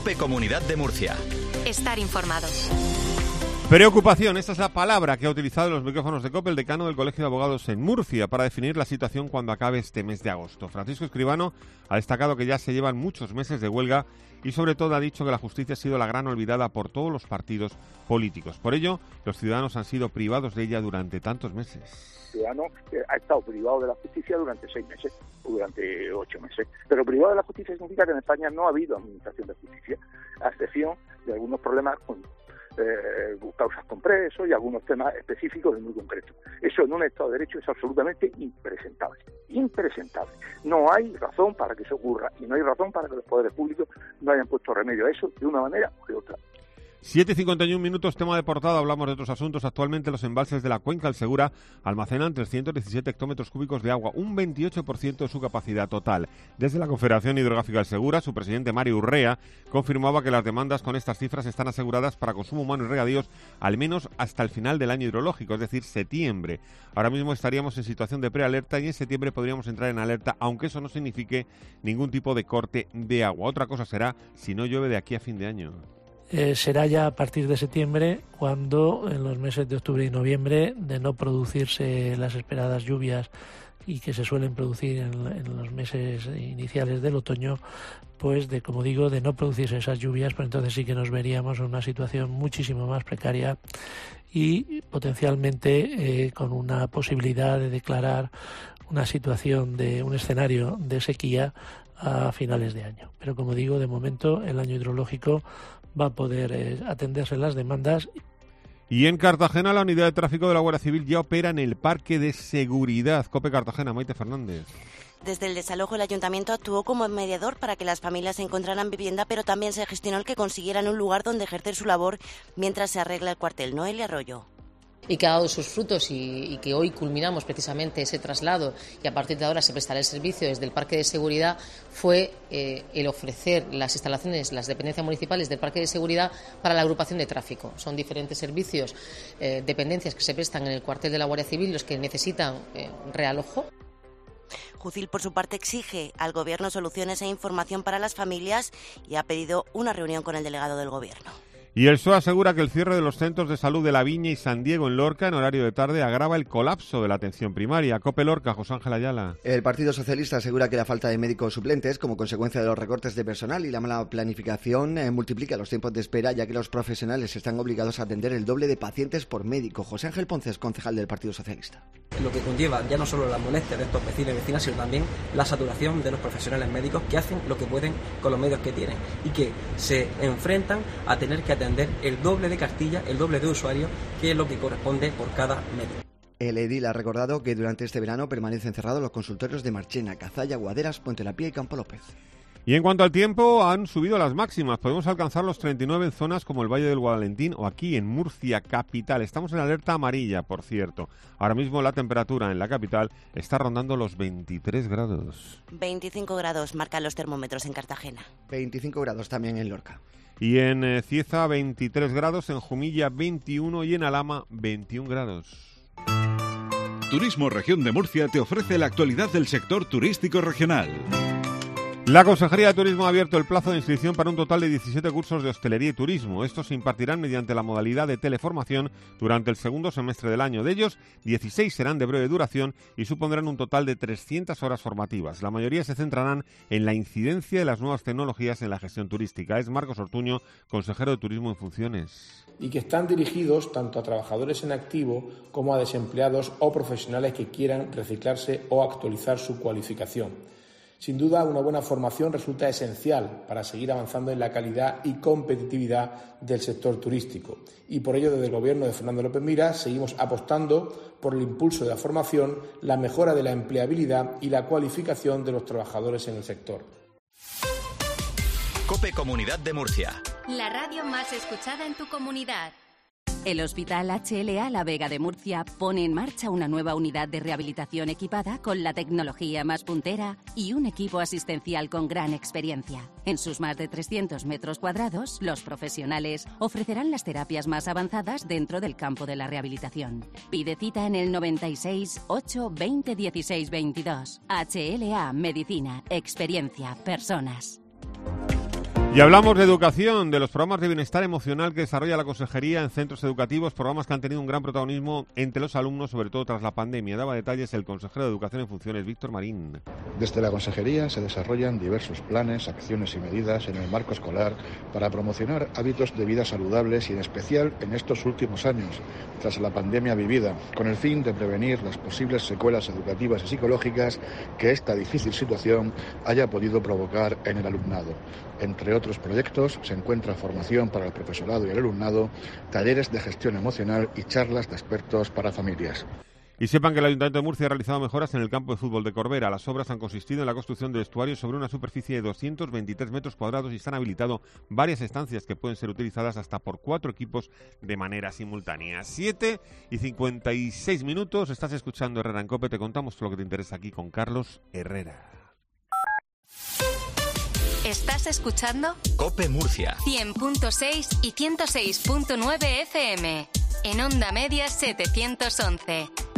COPE Comunidad de Murcia. Estar informado. Preocupación, esta es la palabra que ha utilizado en los micrófonos de COPE el decano del Colegio de Abogados en Murcia para definir la situación cuando acabe este mes de agosto. Francisco Escribano ha destacado que ya se llevan muchos meses de huelga y sobre todo ha dicho que la justicia ha sido la gran olvidada por todos los partidos políticos. Por ello, los ciudadanos han sido privados de ella durante tantos meses. El ciudadano ha estado privado de la justicia durante 6 meses o durante 8 meses. Pero privado de la justicia significa que en España no ha habido administración de justicia, a excepción de algunos problemas con causas con presos y algunos temas específicos y muy concretos. Eso en un Estado de Derecho es absolutamente impresentable. Impresentable. No hay razón para que eso ocurra y no hay razón para que los poderes públicos no hayan puesto remedio a eso de una manera o de otra. 7:51, tema de portada, hablamos de otros asuntos. Actualmente los embalses de la cuenca del Segura almacenan 317 hectómetros cúbicos de agua, un 28% de su capacidad total. Desde la Confederación Hidrográfica del Segura, su presidente Mario Urrea confirmaba que las demandas con estas cifras están aseguradas para consumo humano y regadíos al menos hasta el final del año hidrológico, es decir, septiembre. Ahora mismo estaríamos en situación de prealerta y en septiembre podríamos entrar en alerta, aunque eso no signifique ningún tipo de corte de agua. Otra cosa será si no llueve de aquí a fin de año. Será ya a partir de septiembre cuando en los meses de octubre y noviembre, de no producirse las esperadas lluvias y que se suelen producir en los meses iniciales del otoño, pues como digo, de no producirse esas lluvias, pues entonces sí que nos veríamos en una situación muchísimo más precaria y potencialmente con una posibilidad de declarar una situación de un escenario de sequía a finales de año. Pero como digo, de momento el año hidrológico va a poder atenderse las demandas. Y en Cartagena, la unidad de tráfico de la Guardia Civil ya opera en el Parque de Seguridad. COPE Cartagena, Maite Fernández. Desde el desalojo, el ayuntamiento actuó como mediador para que las familias encontraran vivienda, pero también se gestionó el que consiguieran un lugar donde ejercer su labor mientras se arregla el cuartel. Noelia Arroyo. Y que ha dado sus frutos y que hoy culminamos precisamente ese traslado y a partir de ahora se prestará el servicio desde el Parque de Seguridad, fue el ofrecer las instalaciones, las dependencias municipales del Parque de Seguridad para la agrupación de tráfico. Son diferentes servicios, dependencias que se prestan en el cuartel de la Guardia Civil los que necesitan realojo. Jucil, por su parte, exige al Gobierno soluciones e información para las familias y ha pedido una reunión con el delegado del Gobierno. Y el PSOE asegura que el cierre de los centros de salud de La Viña y San Diego en Lorca en horario de tarde agrava el colapso de la atención primaria. COPE Lorca, José Ángel Ayala. El Partido Socialista asegura que la falta de médicos suplentes, como consecuencia de los recortes de personal y la mala planificación, multiplica los tiempos de espera, ya que los profesionales están obligados a atender el doble de pacientes por médico. José Ángel Ponce, concejal del Partido Socialista. Lo que conlleva ya no solo las molestias de estos vecinos y vecinas, sino también la saturación de los profesionales médicos que hacen lo que pueden con los medios que tienen y que se enfrentan a tener que atender el doble de Castilla, el doble de usuarios, que es lo que corresponde por cada médico. El edil ha recordado que durante este verano permanecen cerrados los consultorios de Marchena, Cazalla, Guaderas, Puente La Pía y Campo López. Y en cuanto al tiempo, han subido las máximas. Podemos alcanzar los 39 en zonas como el Valle del Guadalentín o aquí en Murcia capital. Estamos en alerta amarilla, por cierto. Ahora mismo la temperatura en la capital está rondando los 23 grados. 25 grados marcan los termómetros en Cartagena. 25 grados también en Lorca. Y en Cieza 23 grados, en Jumilla 21 y en Alhama 21 grados. Turismo Región de Murcia te ofrece la actualidad del sector turístico regional. La Consejería de Turismo ha abierto el plazo de inscripción para un total de 17 cursos de hostelería y turismo. Estos se impartirán mediante la modalidad de teleformación durante el segundo semestre del año. De ellos, 16 serán de breve duración y supondrán un total de 300 horas formativas. La mayoría se centrarán en la incidencia de las nuevas tecnologías en la gestión turística. Es Marcos Ortuño, consejero de Turismo en funciones. Y que están dirigidos tanto a trabajadores en activo como a desempleados o profesionales que quieran reciclarse o actualizar su cualificación. Sin duda, una buena formación resulta esencial para seguir avanzando en la calidad y competitividad del sector turístico. Y por ello, desde el Gobierno de Fernando López Miras, seguimos apostando por el impulso de la formación, la mejora de la empleabilidad y la cualificación de los trabajadores en el sector. COPE Comunidad de Murcia. La radio más escuchada en tu comunidad. El Hospital HLA La Vega de Murcia pone en marcha una nueva unidad de rehabilitación equipada con la tecnología más puntera y un equipo asistencial con gran experiencia. En sus más de 300 metros cuadrados, los profesionales ofrecerán las terapias más avanzadas dentro del campo de la rehabilitación. Pide cita en el 96 8 20 16 22. HLA Medicina, experiencia, personas. Y hablamos de educación, de los programas de bienestar emocional que desarrolla la Consejería en centros educativos, programas que han tenido un gran protagonismo entre los alumnos, sobre todo tras la pandemia. Daba detalles el consejero de Educación en Funciones, Víctor Marín. Desde la Consejería se desarrollan diversos planes, acciones y medidas en el marco escolar para promocionar hábitos de vida saludables y en especial en estos últimos años, tras la pandemia vivida, con el fin de prevenir las posibles secuelas educativas y psicológicas que esta difícil situación haya podido provocar en el alumnado. Entre otros proyectos se encuentra formación para el profesorado y el alumnado, talleres de gestión emocional y charlas de expertos para familias. Y sepan que el Ayuntamiento de Murcia ha realizado mejoras en el campo de fútbol de Corbera. Las obras han consistido en la construcción de vestuarios sobre una superficie de 223 metros cuadrados y se han habilitado varias estancias que pueden ser utilizadas hasta por 4 equipos de manera simultánea. 7:56. Estás escuchando Herrera en COPE. Te contamos todo lo que te interesa aquí con Carlos Herrera. ¿Estás escuchando? COPE Murcia 100.6 y 106.9 FM. En Onda Media 711.